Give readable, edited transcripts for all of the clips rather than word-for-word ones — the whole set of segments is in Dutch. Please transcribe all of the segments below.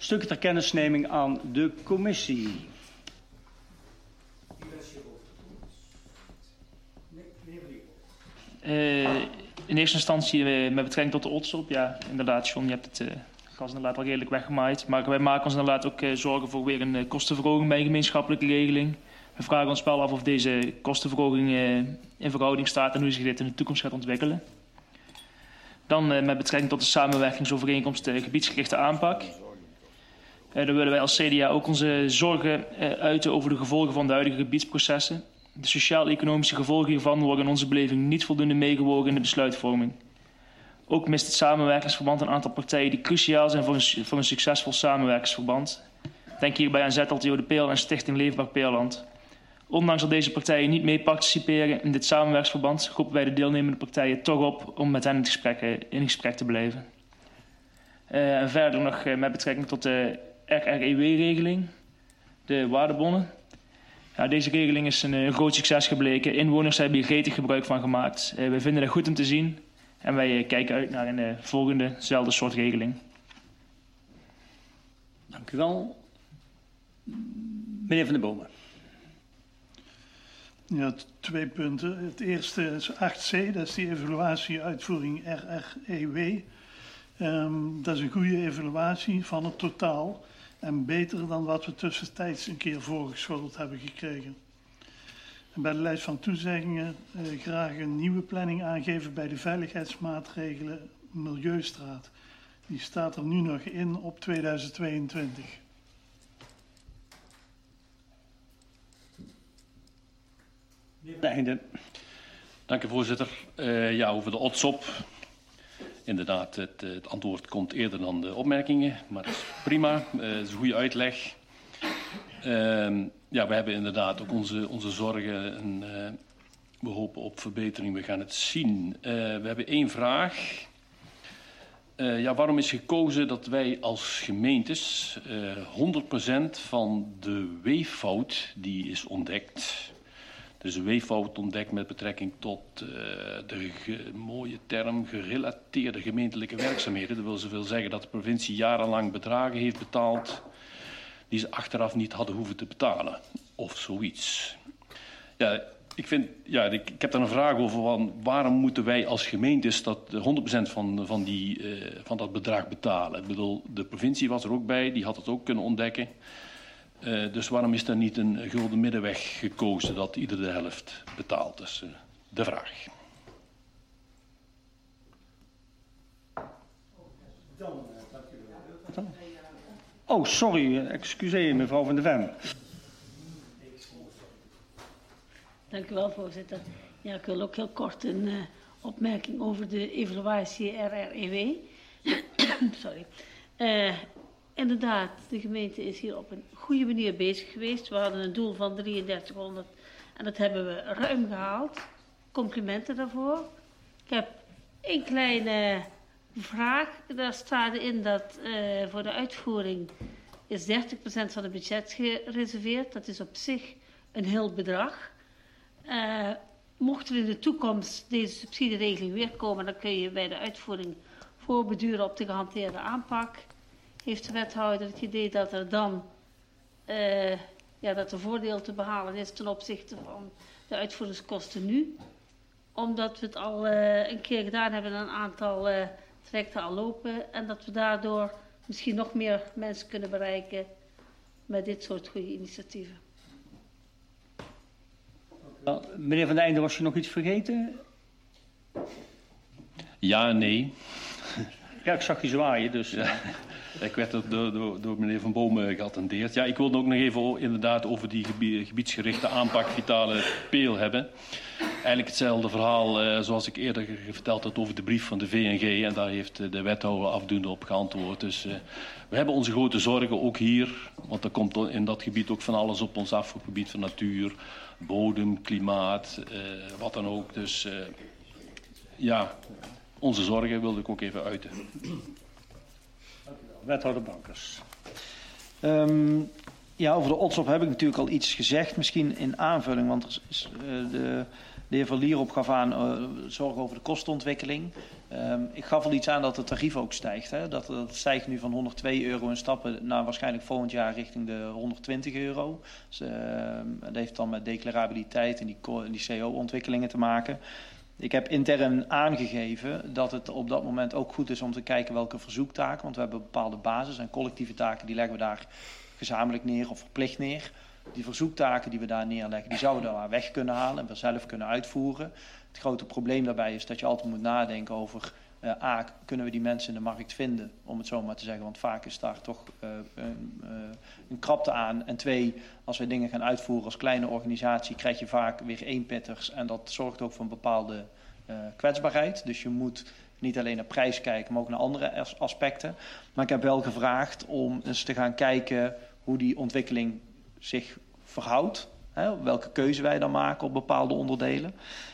Stukken ter kennisneming aan de commissie. In eerste instantie met betrekking tot de OTSOP. Ja, inderdaad, John, je hebt het gas inderdaad al redelijk weggemaaid. Maar wij maken ons inderdaad ook zorgen voor weer een kostenverhoging bij een gemeenschappelijke regeling. We vragen ons wel af of deze kostenverhoging in verhouding staat en hoe zich dit in de toekomst gaat ontwikkelen. Dan met betrekking tot de samenwerkingsovereenkomst gebiedsgerichte aanpak. Daar willen wij als CDA ook onze zorgen uiten over de gevolgen van de huidige gebiedsprocessen. De sociaal-economische gevolgen hiervan worden in onze beleving niet voldoende meegewogen in de besluitvorming. Ook mist het samenwerkingsverband een aantal partijen die cruciaal zijn voor een succesvol samenwerkingsverband. Denk hierbij aan ZLTO de Peel en Stichting Leefbaar Peerland. Ondanks dat deze partijen niet mee participeren in dit samenwerkingsverband, roepen wij de deelnemende partijen toch op om met hen in gesprek te blijven. En verder nog met betrekking tot de RREW-regeling, de waardebonnen. Ja, deze regeling is een groot succes gebleken. Inwoners hebben hier gretig gebruik van gemaakt. Wij vinden dat goed om te zien en wij kijken uit naar een volgendezelfde soort regeling. Dank u wel. Meneer Van der Bomen. Ja, 2 punten. Het eerste is 8c, dat is die evaluatie uitvoering RREW. Dat is een goede evaluatie van het totaal en beter dan wat we tussentijds een keer voorgeschoteld hebben gekregen. En bij de lijst van toezeggingen graag een nieuwe planning aangeven bij de veiligheidsmaatregelen Milieustraat. Die staat er nu nog in op 2022. Dank u, voorzitter. Ja, over de OTSOP. Inderdaad, het antwoord komt eerder dan de opmerkingen, maar dat is prima. Dat is een goede uitleg. Ja, we hebben inderdaad ook onze zorgen en we hopen op verbetering. We gaan het zien. We hebben 1 vraag. Ja, waarom is gekozen dat wij als gemeentes 100% van de weeffout die is ontdekt... Dus een weeffout ontdekt met betrekking tot de mooie term gerelateerde gemeentelijke werkzaamheden. Dat wil zoveel zeggen dat de provincie jarenlang bedragen heeft betaald die ze achteraf niet hadden hoeven te betalen. Of zoiets. Ja, ik heb daar een vraag over. Waarom moeten wij als gemeentes dat 100% van dat bedrag betalen? Ik bedoel, de provincie was er ook bij, die had het ook kunnen ontdekken. Dus waarom is er niet een gulden middenweg gekozen dat ieder de helft betaalt? Dat is de vraag. Oh, sorry. Excuseer mevrouw Van der Ven. Dank u wel, voorzitter. Ja, ik wil ook heel kort een opmerking over de evaluatie RREW. Sorry. Inderdaad, de gemeente is hier op een goede manier bezig geweest. We hadden een doel van 3300 en dat hebben we ruim gehaald. Complimenten daarvoor. Ik heb 1 kleine vraag. Daar staat in dat voor de uitvoering is 30% van het budget gereserveerd. Dat is op zich een heel bedrag. Mocht er in de toekomst deze subsidieregeling weer komen, dan kun je bij de uitvoering voorbeduren op de gehanteerde aanpak. Heeft de wethouder het idee dat er dan dat er voordeel te behalen is ten opzichte van de uitvoeringskosten nu? Omdat we het al een keer gedaan hebben, een aantal trajecten al lopen en dat we daardoor misschien nog meer mensen kunnen bereiken met dit soort goede initiatieven. Meneer Van der Einde, was je nog iets vergeten? Ja en nee. Ja, ik zag je zwaaien, dus... Ja. Ik werd door meneer Van Bomen geattendeerd. Ja, ik wil ook nog even inderdaad over die gebiedsgerichte aanpak Vitale Peel hebben. Eigenlijk hetzelfde verhaal zoals ik eerder verteld had over de brief van de VNG. En daar heeft de wethouder afdoende op geantwoord. Dus we hebben onze grote zorgen ook hier. Want er komt in dat gebied ook van alles op ons af. Op het gebied van natuur, bodem, klimaat, wat dan ook. Dus ja, onze zorgen wilde ik ook even uiten. Wethouder Bankers. Ja, over de OTSOP heb ik natuurlijk al iets gezegd. Misschien in aanvulling, want de De heer Verlierop gaf aan zorg over de kostenontwikkeling. Ik gaf al iets aan dat het tarief ook stijgt. Hè? Dat stijgt nu van €102 in stappen naar waarschijnlijk volgend jaar richting de €120. Dus, dat heeft dan met declarabiliteit en die CO-ontwikkelingen te maken. Ik heb intern aangegeven dat het op dat moment ook goed is om te kijken welke verzoektaken, want we hebben bepaalde basis- en collectieve taken, die leggen we daar gezamenlijk neer of verplicht neer. Die verzoektaken die we daar neerleggen, die zouden we daar weg kunnen halen en we zelf kunnen uitvoeren. Het grote probleem daarbij is dat je altijd moet nadenken over A, kunnen we die mensen in de markt vinden, om het zo maar te zeggen, want vaak is daar toch een krapte aan. En 2, als we dingen gaan uitvoeren als kleine organisatie, krijg je vaak weer eenpitters en dat zorgt ook voor een bepaalde kwetsbaarheid. Dus je moet niet alleen naar prijs kijken, maar ook naar andere aspecten. Maar ik heb wel gevraagd om eens te gaan kijken hoe die ontwikkeling zich verhoudt. Hè, welke keuze wij dan maken op bepaalde onderdelen.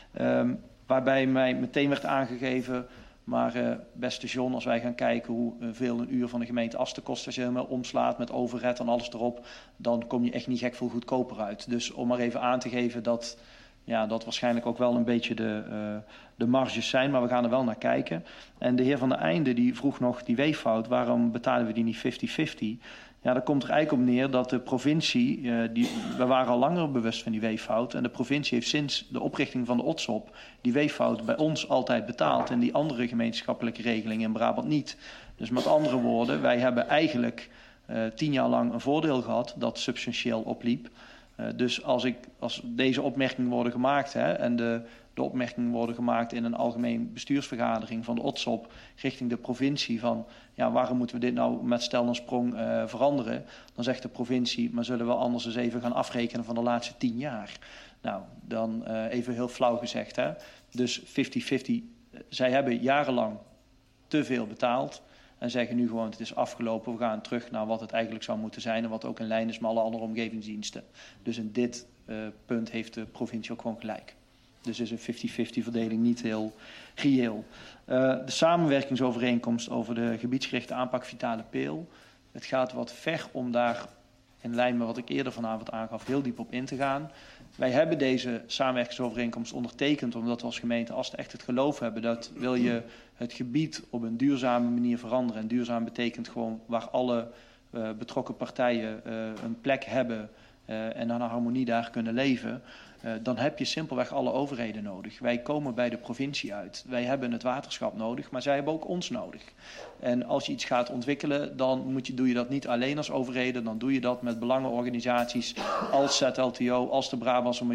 Waarbij mij meteen werd aangegeven, maar beste John, als wij gaan kijken hoeveel een uur van de gemeente Asten kost, als je helemaal omslaat met overhead en alles erop, dan kom je echt niet gek veel goedkoper uit. Dus om maar even aan te geven dat waarschijnlijk ook wel een beetje de marges zijn, maar we gaan er wel naar kijken. En de heer Van der Einde die vroeg nog die weeffout, waarom betalen we die niet 50-50? Ja, dat komt er eigenlijk op neer dat de provincie, we waren al langer bewust van die weeffout, en de provincie heeft sinds de oprichting van de OTSOP die weeffout bij ons altijd betaald en die andere gemeenschappelijke regelingen in Brabant niet. Dus met andere woorden, wij hebben eigenlijk 10 jaar lang een voordeel gehad dat substantieel opliep. Dus als deze opmerkingen worden gemaakt en de opmerkingen worden gemaakt in een algemeen bestuursvergadering van de OTSOP richting de provincie van waarom moeten we dit nou met stel en sprong veranderen, dan zegt de provincie, maar zullen we anders eens even gaan afrekenen van de laatste 10 jaar. Nou, dan even heel flauw gezegd. Hè? Dus 50-50, zij hebben jarenlang te veel betaald. En zeggen nu gewoon, het is afgelopen, we gaan terug naar wat het eigenlijk zou moeten zijn en wat ook in lijn is met alle andere omgevingsdiensten. Dus in dit punt heeft de provincie ook gewoon gelijk. Dus is een 50-50 verdeling niet heel reëel. De samenwerkingsovereenkomst over de gebiedsgerichte aanpak Vitale Peel. Het gaat wat ver om daar, in lijn met wat ik eerder vanavond aangaf, heel diep op in te gaan. Wij hebben deze samenwerkingsovereenkomst ondertekend omdat we als gemeente Asten echt het geloof hebben dat wil je het gebied op een duurzame manier veranderen. En duurzaam betekent gewoon waar alle betrokken partijen een plek hebben en aan harmonie daar kunnen leven. Dan heb je simpelweg alle overheden nodig. Wij komen bij de provincie uit. Wij hebben het waterschap nodig, maar zij hebben ook ons nodig. En als je iets gaat ontwikkelen, dan doe je dat niet alleen als overheden. Dan doe je dat met belangenorganisaties als ZLTO, als de Brabantse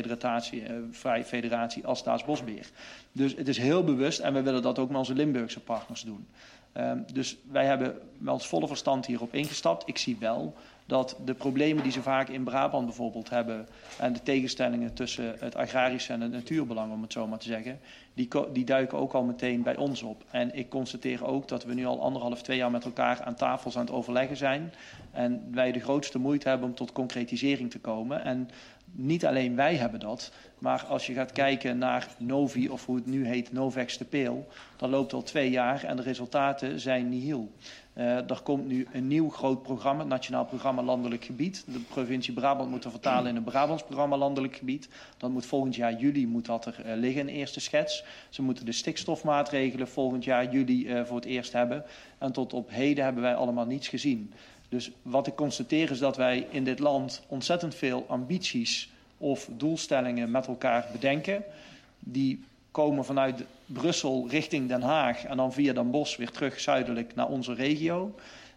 Milieufederatie, als Staatsbosbeheer. Dus het is heel bewust en we willen dat ook met onze Limburgse partners doen. Dus wij hebben met ons volle verstand hierop ingestapt. Ik zie wel dat de problemen die ze vaak in Brabant bijvoorbeeld hebben en de tegenstellingen tussen het agrarische en het natuurbelang, om het zo maar te zeggen, die duiken ook al meteen bij ons op. En ik constateer ook dat we nu al 1,5-2 jaar met elkaar aan tafels aan het overleggen zijn en wij de grootste moeite hebben om tot concretisering te komen. En niet alleen wij hebben dat, maar als je gaat kijken naar Novi, of hoe het nu heet, Novex de Peel, dan loopt al 2 jaar en de resultaten zijn nihil. Er komt nu een nieuw groot programma, het Nationaal Programma Landelijk Gebied. De provincie Brabant moet er vertalen in een Brabants Programma Landelijk Gebied. Dan moet volgend jaar juli moet dat er liggen, een eerste schets. Ze moeten de stikstofmaatregelen volgend jaar juli voor het eerst hebben. En tot op heden hebben wij allemaal niets gezien. Dus wat ik constateer is dat wij in dit land ontzettend veel ambities of doelstellingen met elkaar bedenken. Die komen vanuit Brussel richting Den Haag en dan via Den Bosch weer terug zuidelijk naar onze regio.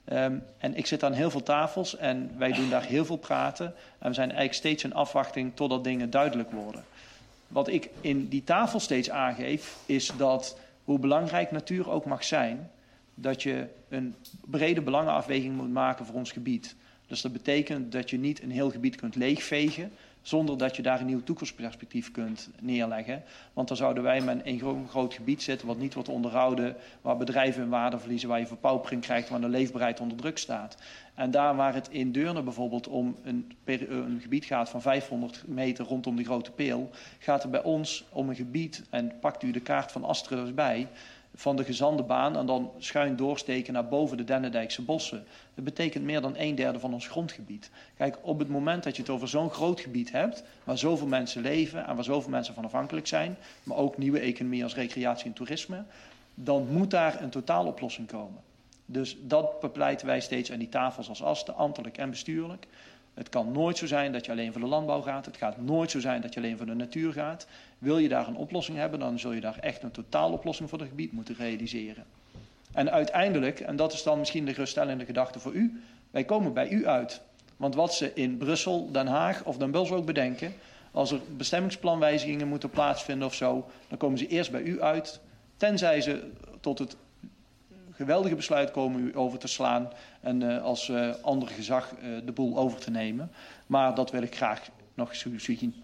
En ik zit aan heel veel tafels en wij doen daar heel veel praten. En we zijn eigenlijk steeds in afwachting totdat dingen duidelijk worden. Wat ik in die tafel steeds aangeef is dat hoe belangrijk natuur ook mag zijn, dat je een brede belangenafweging moet maken voor ons gebied. Dus dat betekent dat je niet een heel gebied kunt leegvegen zonder dat je daar een nieuw toekomstperspectief kunt neerleggen. Want dan zouden wij met een groot gebied zitten wat niet wordt onderhouden, waar bedrijven hun waarde verliezen, waar je verpaupering krijgt, waar de leefbaarheid onder druk staat. En daar waar het in Deurne bijvoorbeeld om een gebied gaat van 500 meter rondom de Grote Peel, gaat het bij ons om een gebied, en pakt u de kaart van Asten er eens bij, van de Gezandebaan en dan schuin doorsteken naar boven de Dennendijkse bossen. Dat betekent meer dan 1/3 van ons grondgebied. Kijk, op het moment dat je het over zo'n groot gebied hebt, waar zoveel mensen leven en waar zoveel mensen van afhankelijk zijn, maar ook nieuwe economie als recreatie en toerisme, dan moet daar een totaaloplossing komen. Dus dat bepleiten wij steeds aan die tafels als ASTE, ambtelijk en bestuurlijk. Het kan nooit zo zijn dat je alleen voor de landbouw gaat. Het gaat nooit zo zijn dat je alleen voor de natuur gaat. Wil je daar een oplossing hebben, dan zul je daar echt een totaaloplossing voor het gebied moeten realiseren. En uiteindelijk, en dat is dan misschien de geruststellende gedachte voor u, wij komen bij u uit. Want wat ze in Brussel, Den Haag of Den Bosch ook bedenken, als er bestemmingsplanwijzigingen moeten plaatsvinden of zo, dan komen ze eerst bij u uit, tenzij ze tot het geweldige besluit komen u over te slaan en als ander gezag de boel over te nemen. Maar dat wil ik graag nog zien.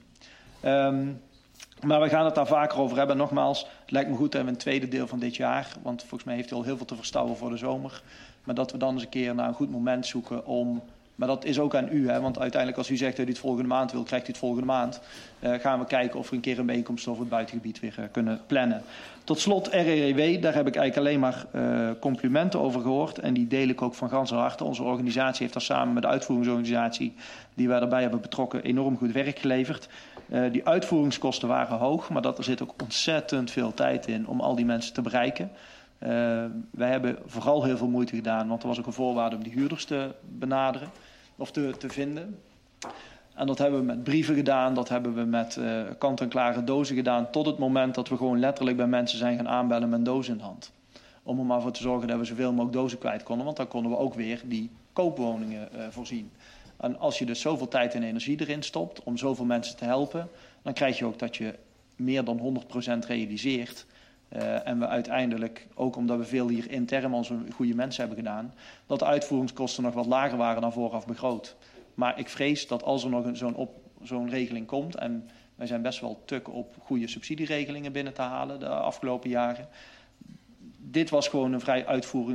Maar we gaan het daar vaker over hebben. Nogmaals, het lijkt me goed dat we een tweede deel van dit jaar, want volgens mij heeft u al heel veel te verstouwen voor de zomer, maar dat we dan eens een keer naar een goed moment zoeken om, maar dat is ook aan u, hè, want uiteindelijk als u zegt dat u het volgende maand wil, krijgt u het volgende maand. Gaan we kijken of we een keer een bijeenkomst over het buitengebied weer kunnen plannen. Tot slot RREW, daar heb ik eigenlijk alleen maar complimenten over gehoord en die deel ik ook van ganser harte. Onze organisatie heeft daar samen met de uitvoeringsorganisatie die wij daarbij hebben betrokken enorm goed werk geleverd. Die uitvoeringskosten waren hoog, maar er zit ook ontzettend veel tijd in om al die mensen te bereiken. Wij hebben vooral heel veel moeite gedaan, want er was ook een voorwaarde om die huurders te benaderen of te vinden. En dat hebben we met brieven gedaan, dat hebben we met kant-en-klare dozen gedaan, tot het moment dat we gewoon letterlijk bij mensen zijn gaan aanbellen met een doos in de hand. Om er maar voor te zorgen dat we zoveel mogelijk dozen kwijt konden, want dan konden we ook weer die koopwoningen voorzien. En als je dus zoveel tijd en energie erin stopt om zoveel mensen te helpen, dan krijg je ook dat je meer dan 100% realiseert. En we uiteindelijk, ook omdat we veel hier intern onze goede mensen hebben gedaan, dat de uitvoeringskosten nog wat lager waren dan vooraf begroot. Maar ik vrees dat als er nog zo'n regeling komt, en wij zijn best wel tuk op goede subsidieregelingen binnen te halen de afgelopen jaren. Dit was gewoon een vrij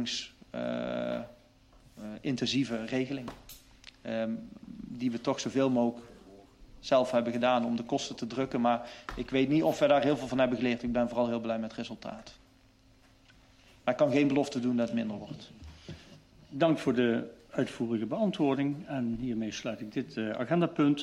uitvoeringsintensieve regeling. Die we toch zoveel mogelijk zelf hebben gedaan om de kosten te drukken. Maar ik weet niet of we daar heel veel van hebben geleerd. Ik ben vooral heel blij met het resultaat. Maar ik kan geen belofte doen dat het minder wordt. Dank voor de uitvoerige beantwoording. En hiermee sluit ik dit agendapunt.